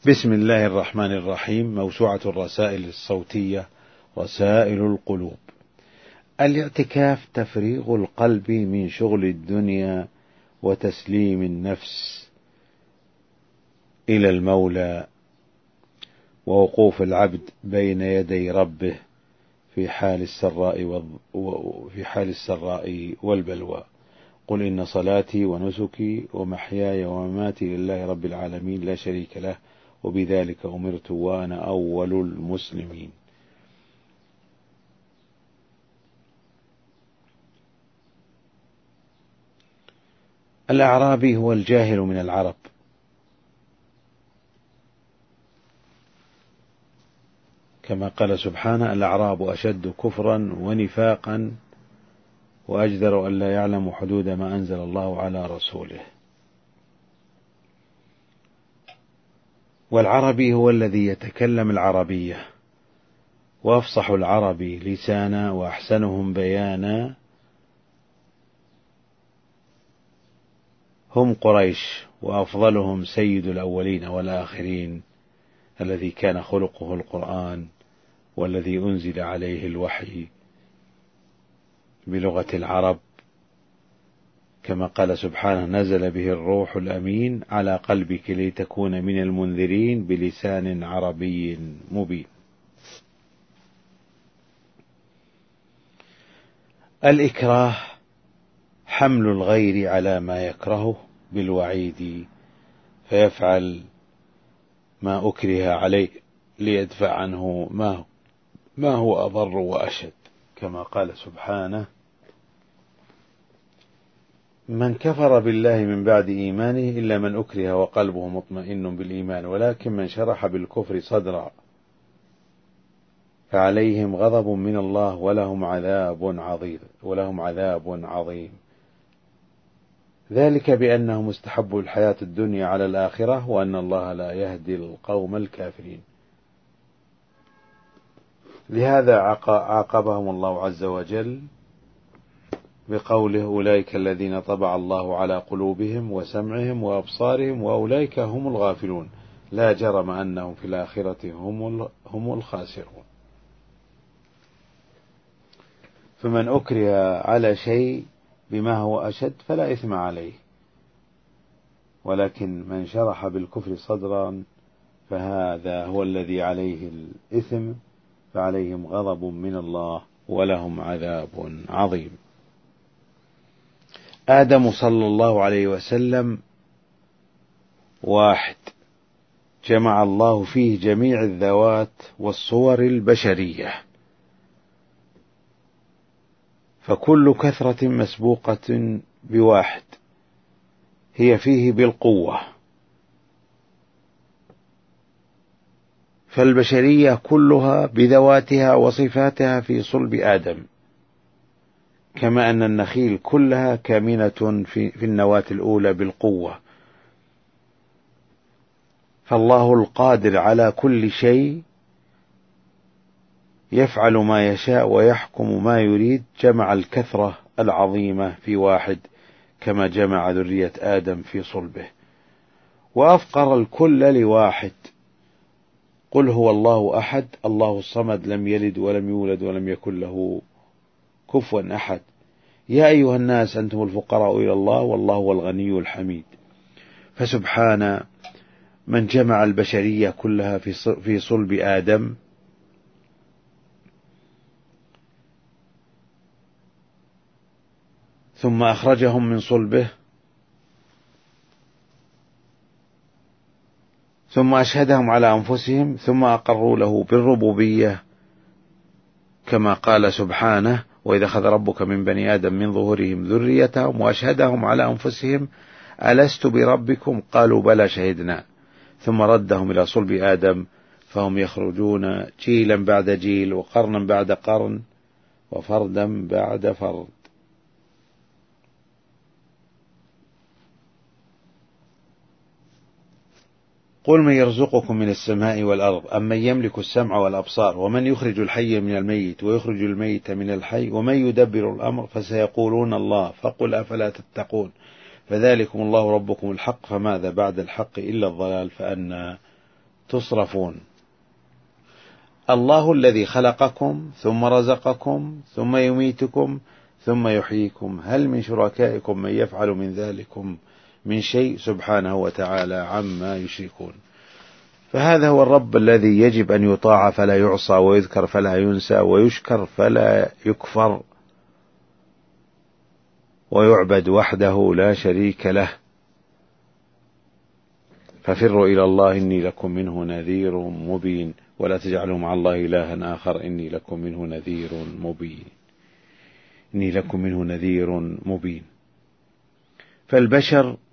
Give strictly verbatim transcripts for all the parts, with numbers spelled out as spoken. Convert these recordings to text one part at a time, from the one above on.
بسم الله الرحمن الرحيم. موسوعة الرسائل الصوتية رسائل القلوب. الاعتكاف تفريغ القلب من شغل الدنيا وتسليم النفس إلى المولى، ووقوف العبد بين يدي ربه في حال السراء وفي حال السراء والبلوى. قل إن صلاتي ونسكي ومحياي ومماتي لله رب العالمين لا شريك له وبذلك أمرت وأنا أول المسلمين. الأعرابي هو الجاهل من العرب، كما قال سبحانه: الأعراب أشد كفرا ونفاقا وأجدر أن لا يعلم حدود ما أنزل الله على رسوله. والعربي هو الذي يتكلم العربية، وأفصح العرب لسانا وأحسنهم بيانا هم قريش، وأفضلهم سيد الأولين والآخرين الذي كان خلقه القرآن، والذي أنزل عليه الوحي بلغة العرب، كما قال سبحانه: نزل به الروح الأمين على قلبك لتكون من المنذرين بلسان عربي مبين. الإكراه حمل الغير على ما يكرهه بالوعيد فيفعل ما أكره عليه ليدفع عنه ما ما هو أضر وأشد، كما قال سبحانه: من كفر بالله من بعد إيمانه إلا من أكره وقلبه مطمئن بالإيمان ولكن من شرح بالكفر صدرا فعليهم غضب من الله ولهم عذاب عظيم ولهم عذاب عظيم ذلك بأنهم استحبوا الحياة الدنيا على الآخرة وأن الله لا يهدي القوم الكافرين. لهذا عاقبهم الله عز وجل بقوله: أولئك الذين طبع الله على قلوبهم وسمعهم وأبصارهم وأولئك هم الغافلون لا جرم أنهم في الآخرة هم هم الخاسرون. فمن أكره على شيء بما هو أشد فلا إثم عليه، ولكن من شرح بالكفر صدرا فهذا هو الذي عليه الإثم، فعليهم غضب من الله ولهم عذاب عظيم. آدم صلى الله عليه وسلم واحد، جمع الله فيه جميع الذوات والصور البشرية، فكل كثرة مسبوقة بواحد هي فيه بالقوة، فالبشرية كلها بذواتها وصفاتها في صلب آدم، كما أن النخيل كلها كامنة في, في النواة الأولى بالقوة. فالله القادر على كل شيء يفعل ما يشاء ويحكم ما يريد، جمع الكثرة العظيمة في واحد كما جمع ذرية آدم في صلبه، وأفقر الكل لواحد: قل هو الله أحد الله الصمد لم يلد ولم يولد ولم يكن له كفوا أحد يا أيها الناس أنتم الفقراء إلى الله والله هو الغني الحميد. فسبحان من جمع البشرية كلها في صلب آدم، ثم أخرجهم من صلبه، ثم أشهدهم على أنفسهم، ثم أقروا له بالربوبية، كما قال سبحانه: وإذا أخذ ربك من بني آدم من ظهورهم ذريتهم وأشهدهم على أنفسهم ألست بربكم قالوا بلى شهدنا، ثم ردهم إلى صلب آدم فهم يخرجون جيلا بعد جيل وقرنا بعد قرن وفردا بعد فرد. قل من يرزقكم من السماء والأرض أم من يملك السمع والأبصار ومن يخرج الحي من الميت ويخرج الميت من الحي ومن يدبر الأمر فسيقولون الله فقل أفلا تتقون فذلكم الله ربكم الحق فماذا بعد الحق إلا الضلال فأنى تصرفون. الله الذي خلقكم ثم رزقكم ثم يميتكم ثم يحييكم، هل من شركائكم من يفعل من ذلكم من شيء؟ سبحانه وتعالى عما يشركون. فهذا هو الرب الذي يجب أن يطاع فلا يعصى، ويذكر فلا ينسى، ويشكر فلا يكفر، ويعبد وحده لا شريك له. ففروا إلى الله إني لكم منه نذير مبين، ولا تجعلوا مع الله إلها آخر إني لكم منه نذير مبين. إني لكم منه نذير مبين. فالبشر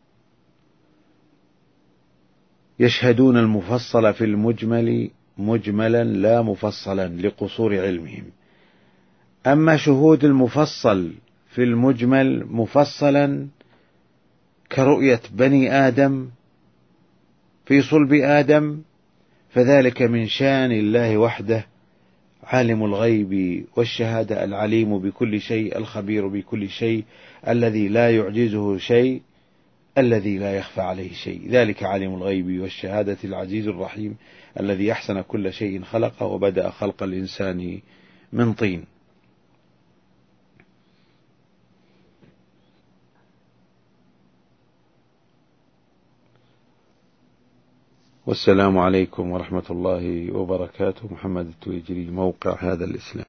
يشهدون المفصل في المجمل مجملا لا مفصلا لقصور علمهم، أما شهود المفصل في المجمل مفصلا كرؤية بني آدم في صلب آدم، فذلك من شان الله وحده، عالم الغيب والشهادة، العليم بكل شيء، الخبير بكل شيء، الذي لا يعجزه شيء، الذي لا يخفى عليه شيء. ذلك عالم الغيب والشهادة العزيز الرحيم، الذي أحسن كل شيء خلقه، وبدأ خلق الإنسان من طين. والسلام عليكم ورحمة الله وبركاته. محمد التويجري، موقع هذا الإسلام.